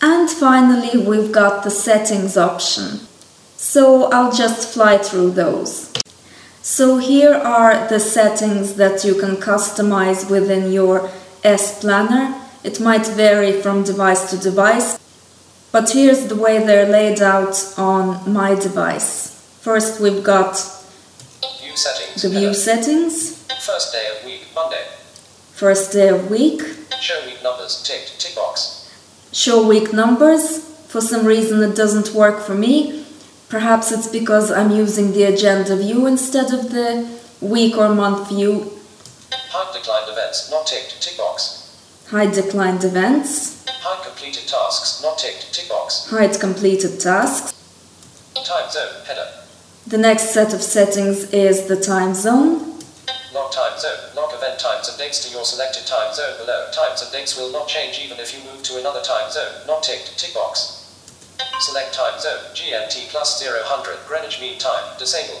And finally, we've got the settings option. So I'll just fly through those. So here are the settings that you can customize within your S Planner. It might vary from device to device, but here's the way they're laid out on my device. First, we've got View settings. the view settings. First day of week, Monday. First day of week. Show week numbers, ticked, tick box. Show week numbers. For some reason it doesn't work for me. Perhaps it's because I'm using the agenda view instead of the week or month view. Hide declined events, not ticked, tick box. Hide declined events. Hide completed tasks, not ticked, tick box. Hide completed tasks. Time zone, header. The next set of settings is the time zone. Lock time zone, lock event times and dates to your selected time zone below. Times and dates will not change even if you move to another time zone, not ticked, tick box. Select time zone, GMT plus 000 Greenwich Mean Time, disable.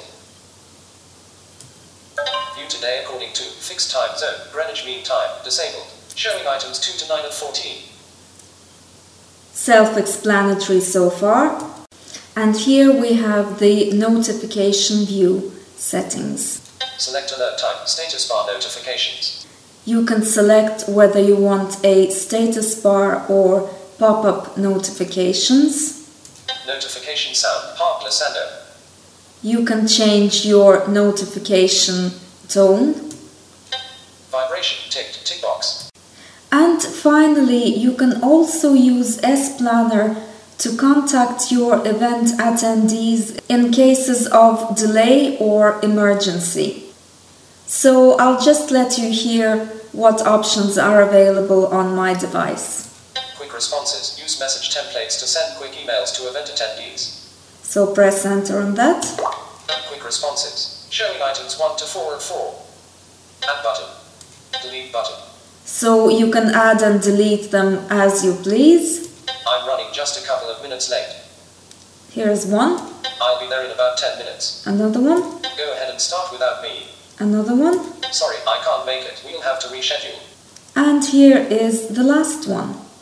View today according to fixed time zone, Greenwich Mean Time, disabled. Showing items 2 to 9 and 14. Self-explanatory so far. And here we have the notification view settings. Select alert type, status bar notifications. You can select whether you want a status bar or pop-up notifications. Notification sound, Park Glissando. You can change your notification tone. Vibration, ticked, tick box. And finally, you can also use S Planner to contact your event attendees in cases of delay or emergency. So I'll just let you hear what options are available on my device. Quick responses, use message templates to send quick emails to event attendees. So press enter on that. Quick responses, showing items 1 to 4 and 4. Add button. Delete button. So you can add and delete them as you please. I'm running just a couple of minutes late. Here's one. I'll be there in about 10 minutes. Another one. Go ahead and start without me. Another one. Sorry, I can't make it. We'll have to reschedule. And here is the last one.